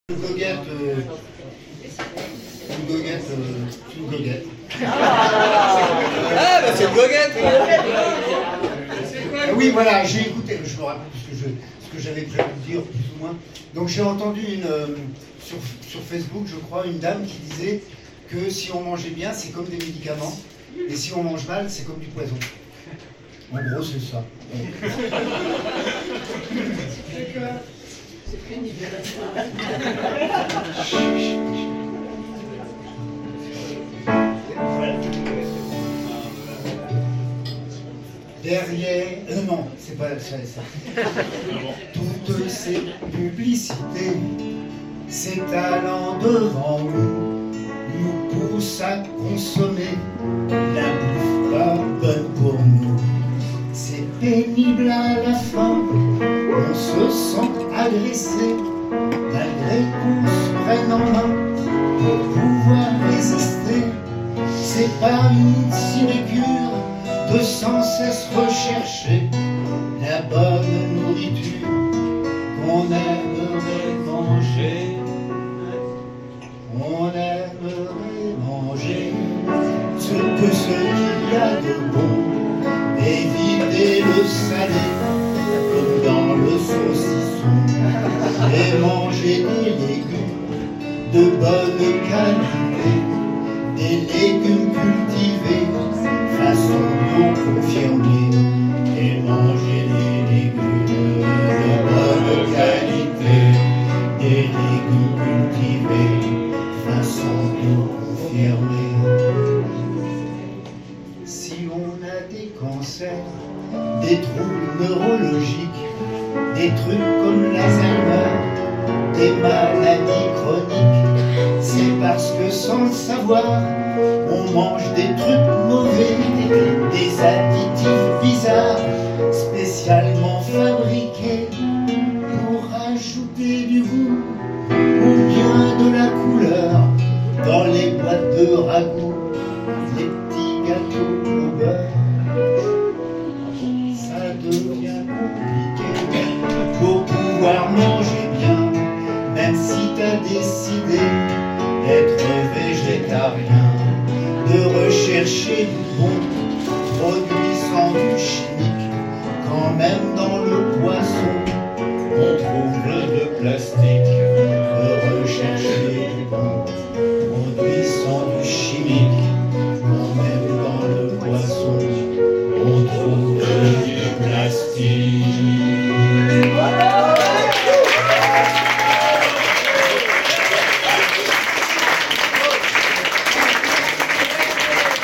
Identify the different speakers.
Speaker 1: Une goguette, une goguette.
Speaker 2: Ah, bah c'est une goguette.
Speaker 1: Oui, voilà, j'ai écouté, je me rappelle ce que j'avais prévu de dire, plus ou moins. Donc j'ai entendu sur Facebook, je crois, une dame qui disait que si on mangeait bien, c'est comme des médicaments, et si on mange mal, c'est comme du poison. En gros, c'est ça. Derrière, non, c'est pas ça. Toutes ces publicités, ces talents devant nous poussent à consommer la bouffe pas bonne pour nous. C'est pénible à la fin, on se sent agressé, malgré qu'on se prenne en main pour pouvoir résister. C'est pas une sinécure de sans cesse rechercher la bonne nourriture qu'on aimerait manger. On aimerait manger ce qu'il y a de bon, éviter le salé comme dans le saucisson, et manger des légumes de bonne qualité, des légumes cultivés façon bio confirmée, et manger des légumes de bonne qualité, des légumes cultivés façon bio confirmée. Si on a des cancers, des troubles neurologiques, des trucs comme l'Alzheimer, des maladies chroniques, c'est parce que sans le savoir, on mange des trucs mauvais, des additifs bizarres, spécialement fabriqués pour rajouter du goût ou bien de la couleur dans les boîtes de ragoût, les petits gâteaux au beurre. Ça devient compliqué pour pouvoir manger bien, même si t'as décidé d'être végétarien, de rechercher du bon produit sans du chimique, quand même dans le poisson on trouve le plastique.